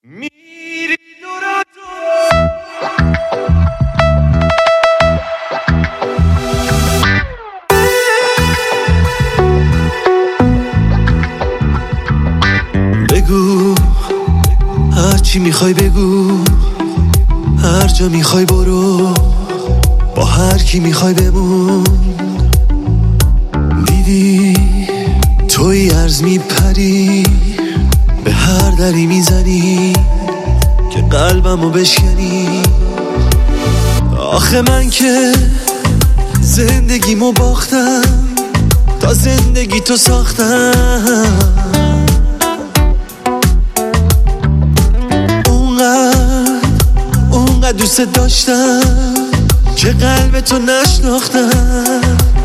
میری دور بگو هر چی میخوای بگو، هر جا میخوای برو، با هر کی میخوای بمون. دیدی توی عرض میپری، به هر دری میزنی که قلبمو بشکنی. آخه من که زندگیمو باختم تا زندگی تو ساختم. اونقدر دوست داشتم که قلب تو نشناختم.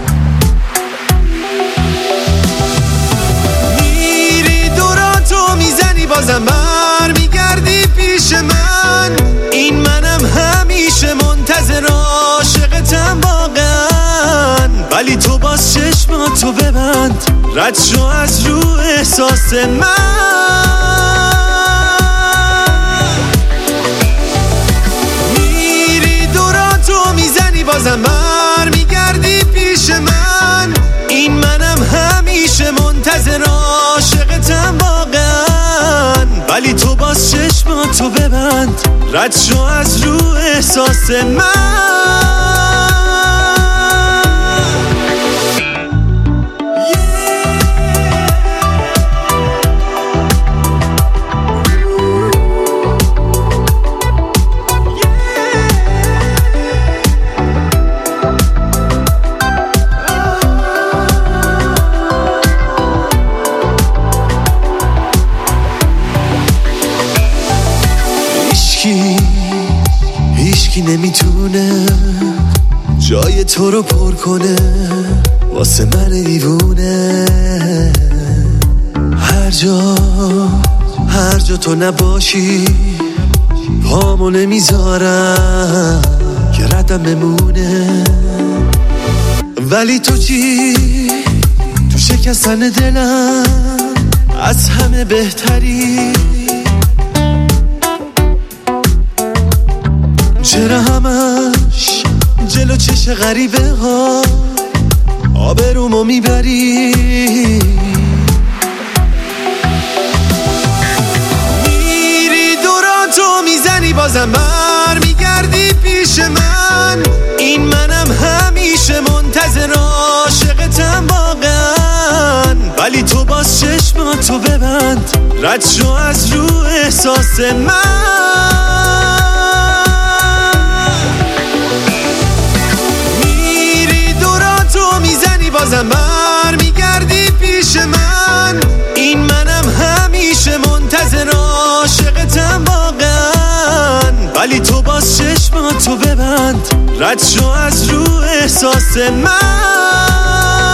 میری دوراتو میزنی بازم بر میگردی پیش من. این منم همیشه منتظر عاشقتم واقعا، ولی تو باز چشماتو ببند، رد شو از رو احساس من. بازم بر میگردی پیش من. این منم همیشه منتظر عاشقتم واقعا، ولی تو باز چشماتو ببند، رد شو از رو احساس من. هیچکی نمیتونه جای تو رو پر کنه واسه من دیوونه. هر جا تو نباشی پامو نمیذارم که ردم بمونه. ولی تو چی؟ تو شکستن دلم از همه بهتری. چرا همش جلو چش غریبه ها آبرومو میبری؟ میری دوراتو میزنی بازم بر میگردی پیش من. این منم همیشه منتظر عاشقتم واقعا، ولی تو باز چشماتو ببند، رد شو از رو احساس من. بازم بر میگردی پیش من. این منم همیشه منتظر عاشقتم واقعا، ولی تو باز چشماتو ببند، رد شو از رو احساس من.